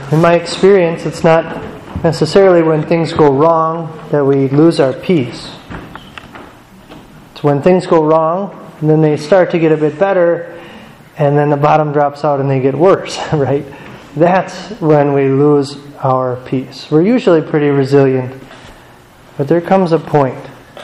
In my experience, it's not necessarily when things go wrong that we lose our peace. It's when things go wrong, and then they start to get a bit better, and then the bottom drops out and they get worse, right? That's when we lose our peace. We're usually pretty resilient, but there comes a point.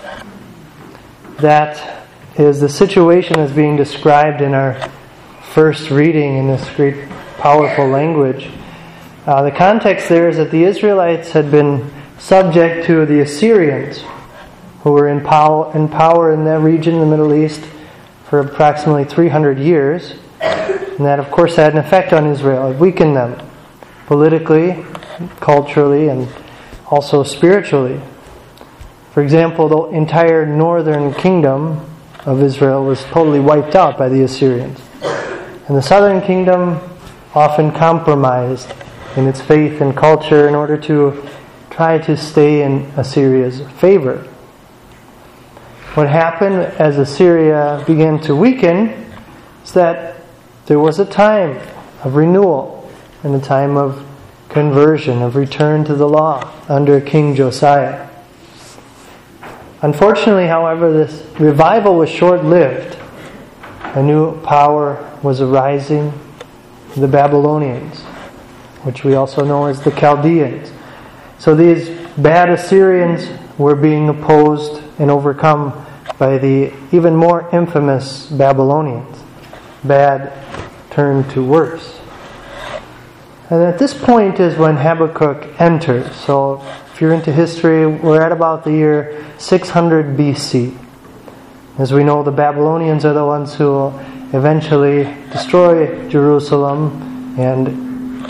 That is the situation as being described in our first reading in this great, powerful language. The context there is that the Israelites had been subject to the Assyrians, who were in power in that region in the Middle East for approximately 300 years. And that, of course, had an effect on Israel. It weakened them politically, culturally, and also spiritually. For example, the entire northern kingdom of Israel was totally wiped out by the Assyrians. And the southern kingdom often compromised in its faith and culture in order to try to stay in Assyria's favor. What happened as Assyria began to weaken is that there was a time of renewal and a time of conversion, of return to the law under King Josiah. Unfortunately, however, this revival was short-lived. A new power was arising, the Babylonians, which we also know as the Chaldeans. So these bad Assyrians were being opposed and overcome by the even more infamous Babylonians. Bad turned to worse. And at this point is when Habakkuk enters. So if you're into history, we're at about the year 600 BC. As we know, the Babylonians are the ones who will eventually destroy Jerusalem and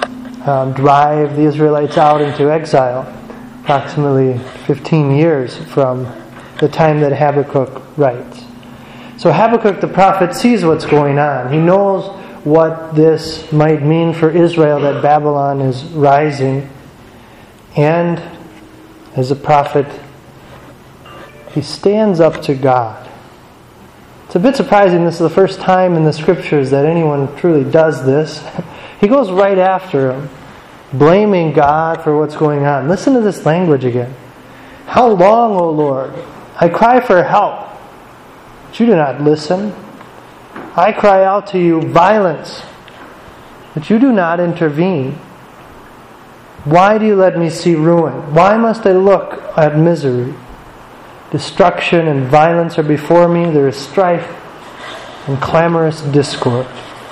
drive the Israelites out into exile, approximately 15 years from the time that Habakkuk writes. So Habakkuk the prophet sees what's going on. He knows what this might mean for Israel, that Babylon is rising. And as a prophet, he stands up to God. It's a bit surprising. This is the first time in the Scriptures that anyone truly does this. He goes right after him, blaming God for what's going on. Listen to this language again. How long, O Lord? I cry for help, but you do not listen. I cry out to you violence, but you do not intervene. Why do you let me see ruin? Why must I look at misery? Destruction and violence are before me. There is strife and clamorous discord.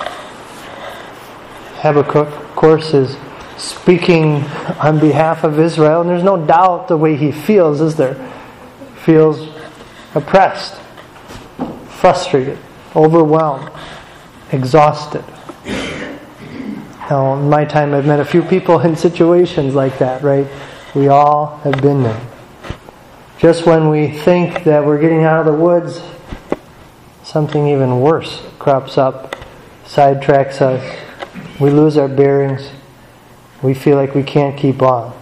Habakkuk, of course, is speaking on behalf of Israel, and there's no doubt the way he feels, is there? Feels oppressed, frustrated, overwhelmed, exhausted. Now, in my time, I've met a few people in situations like that, right? We all have been there. Just when we think that we're getting out of the woods, something even worse crops up, sidetracks us. We lose our bearings. We feel like we can't keep on.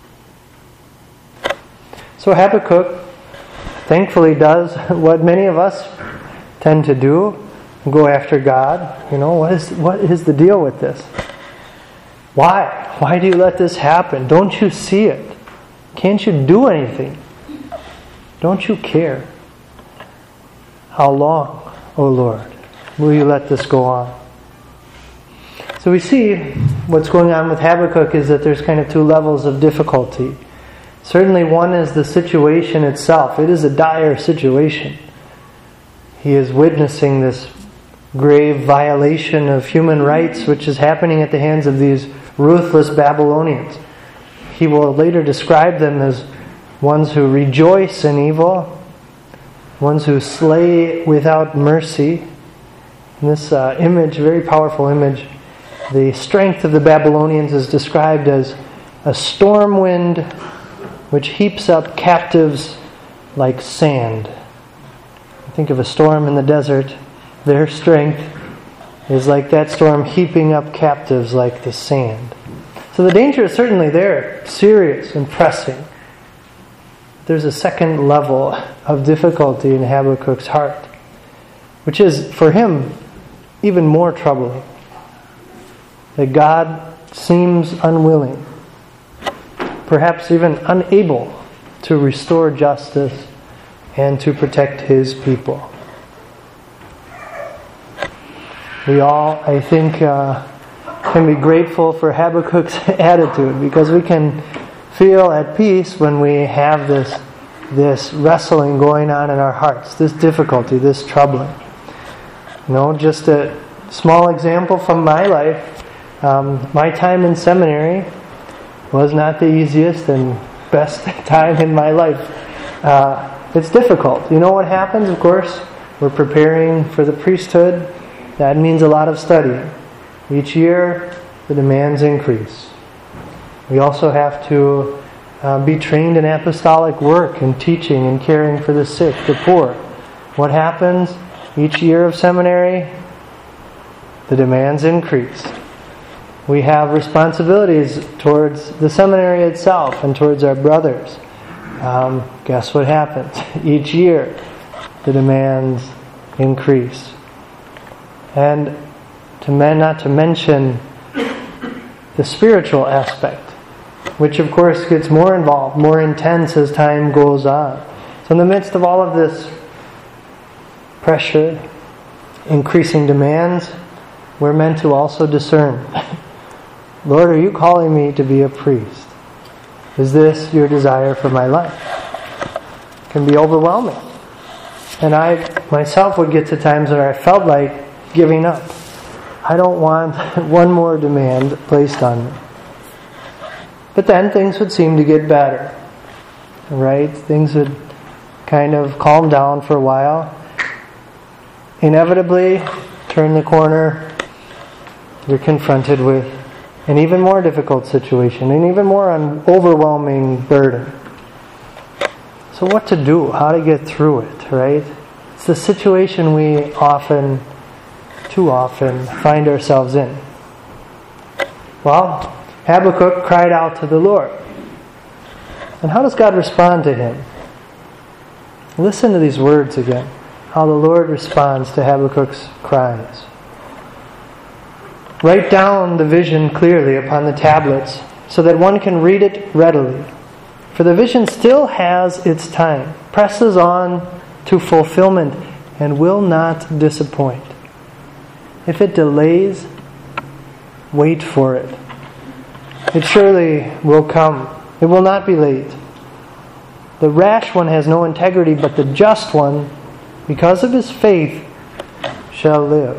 So Habakkuk thankfully does what many of us tend to do, go after God. You know, what is the deal with this? Why? Why do you let this happen? Don't you see it? Can't you do anything? Don't you care? How long, O Lord, will you let this go on? So we see what's going on with Habakkuk is that there's kind of two levels of difficulty. Certainly one is the situation itself. It is a dire situation. He is witnessing this grave violation of human rights which is happening at the hands of these ruthless Babylonians. He will later describe them as ones who rejoice in evil, ones who slay without mercy. And this image, very powerful image, the strength of the Babylonians is described as a storm wind which heaps up captives like sand. Think of a storm in the desert. Their strength is like that storm heaping up captives like the sand. So the danger is certainly there, serious and pressing. There's a second level of difficulty in Habakkuk's heart, which is, for him, even more troubling. That God seems unwilling, perhaps even unable to restore justice and to protect His people. We all, I think, can be grateful for Habakkuk's attitude, because we can feel at peace when we have this wrestling going on in our hearts, this difficulty, this troubling. Just a small example from my life. My time in seminary was not the easiest and best time in my life. It's difficult. You know what happens, of course? We're preparing for the priesthood. That means a lot of studying. Each year, the demands increase. We also have to be trained in apostolic work and teaching and caring for the sick, the poor. What happens? Each year of seminary, the demands increase. We have responsibilities towards the seminary itself and towards our brothers. Guess what happens? Each year, the demands increase. And not to mention the spiritual aspect, which of course gets more involved, more intense as time goes on. So in the midst of all of this pressure, increasing demands, we're meant to also discern. Lord, are you calling me to be a priest? Is this your desire for my life? It can be overwhelming. And I myself would get to times where I felt like giving up. I don't want one more demand placed on me. But then things would seem to get better. Right? Things would kind of calm down for a while. Inevitably, turn the corner, you're confronted with an even more difficult situation, an even more overwhelming burden. So what to do? How to get through it, right? It's the situation we too often, find ourselves in. Well, Habakkuk cried out to the Lord. And how does God respond to him? Listen to these words again. How the Lord responds to Habakkuk's cries. Write down the vision clearly upon the tablets so that one can read it readily. For the vision still has its time, presses on to fulfillment, and will not disappoint. If it delays, wait for it. It surely will come. It will not be late. The rash one has no integrity, but the just one, because of his faith, shall live.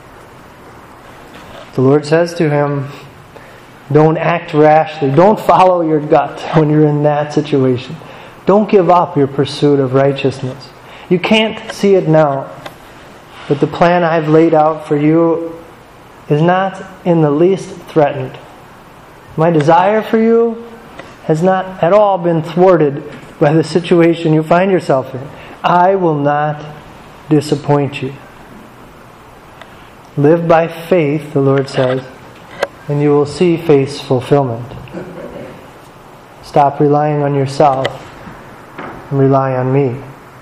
The Lord says to him, don't act rashly. Don't follow your gut when you're in that situation. Don't give up your pursuit of righteousness. You can't see it now, but the plan I've laid out for you is not in the least threatened. My desire for you has not at all been thwarted by the situation you find yourself in. I will not disappoint you. Live by faith, the Lord says, and you will see faith's fulfillment. Stop relying on yourself and rely on me.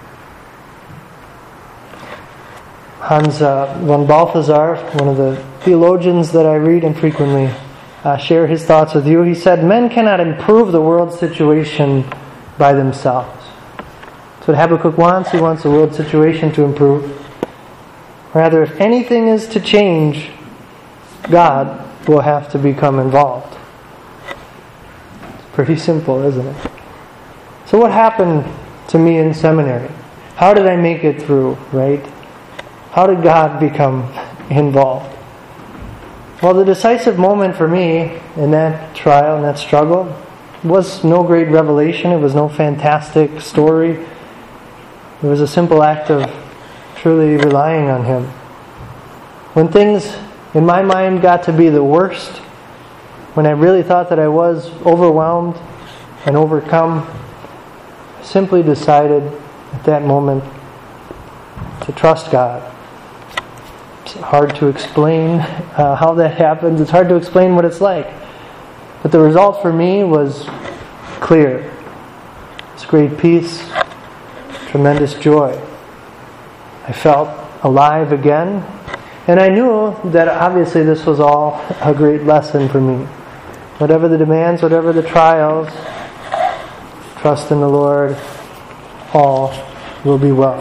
Hans von Balthasar, one of the theologians that I read and frequently share his thoughts with you, he said, men cannot improve the world situation by themselves. That's what Habakkuk wants. He wants the world situation to improve. Rather, if anything is to change, God will have to become involved. It's pretty simple, isn't it? So what happened to me in seminary? How did I make it through, right? How did God become involved? Well, the decisive moment for me in that trial, in that struggle, was no great revelation. It was no fantastic story. It was a simple act of truly relying on Him. When things in my mind got to be the worst, when I really thought that I was overwhelmed and overcome, I simply decided at that moment to trust God. It's hard to explain how that happens. It's hard to explain what it's like. But the result for me was clear. It's great peace, tremendous joy. I felt alive again. And I knew that obviously this was all a great lesson for me. Whatever the demands, whatever the trials, trust in the Lord, all will be well.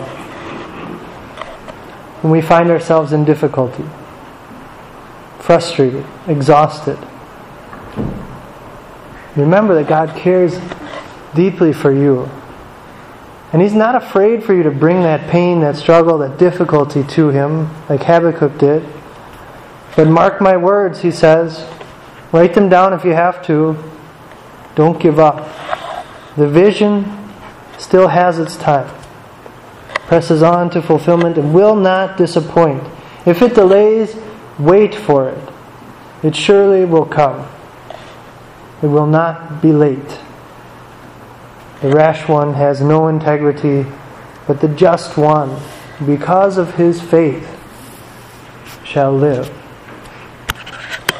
When we find ourselves in difficulty, frustrated, exhausted, remember that God cares deeply for you. And He's not afraid for you to bring that pain, that struggle, that difficulty to Him, like Habakkuk did. But mark my words, he says. Write them down if you have to. Don't give up. The vision still has its time. Presses on to fulfillment and will not disappoint. If it delays, wait for it. It surely will come. It will not be late. The rash one has no integrity, but the just one, because of his faith, shall live.